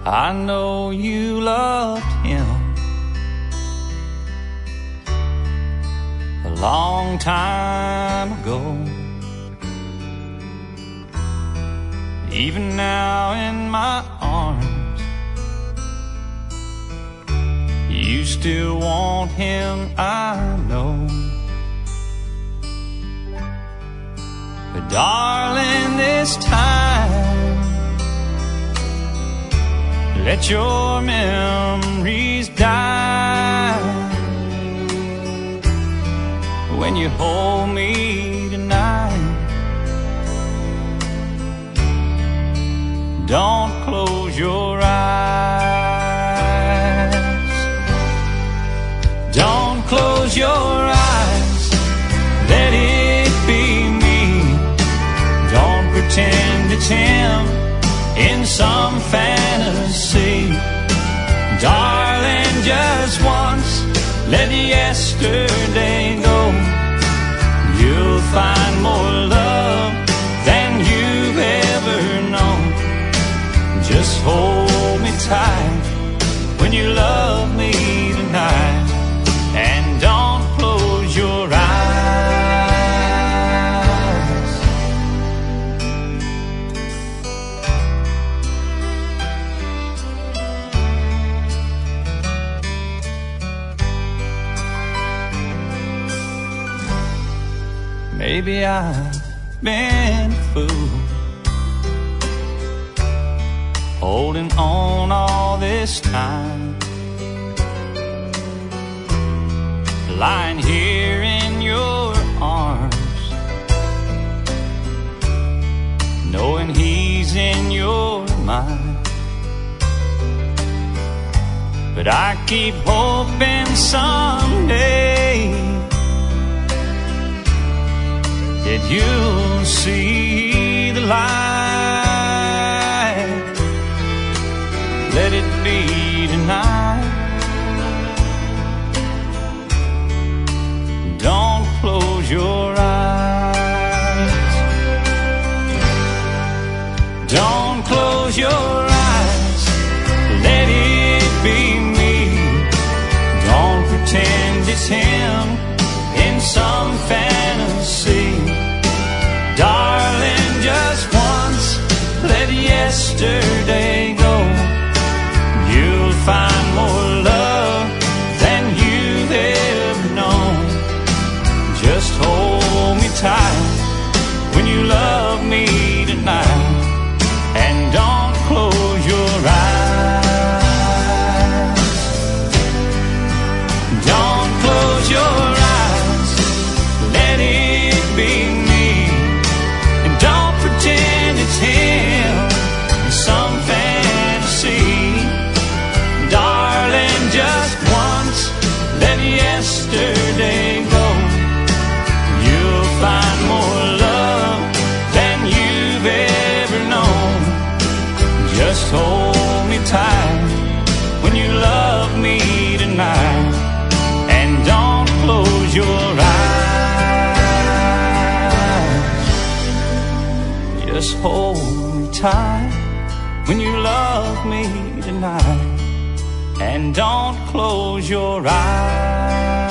I know you loved him a long time ago. Even now in my arms, you still want him, I know. But darling, this time, let your memories die when you hold me tonight. Don't close your eyes. Don't close your eyes. Let it be me. Don't pretend it's him in some fantasy. Darling, just once, let yesterday go. You'll find more love than you've ever known. Just hold me tight when you love me tonight, and don't close your eyes. Maybe I've been a fool, holding on all this time, lying here in your arms, knowing he's in your mind. But I keep hoping someday that you'll see the light. Let it be tonight. Don't close your eyes. Don't close your eyes. Let it be me. Don't pretend it's him in some fantasy. Darling, just once, let yesterday go. You'll find more love than you've ever known. Just hold me tight when you love me tonight, and don't close your eyes. Don't close your eyes. Let it be me, and don't pretend it's him in some fantasy. Darling, just once, let yesterday go. You'll find more love than you've ever known. Just hold me tight when you love me tonight, and don't close your eyes. Just hold me tight when you love me tonight, and don't close your eyes.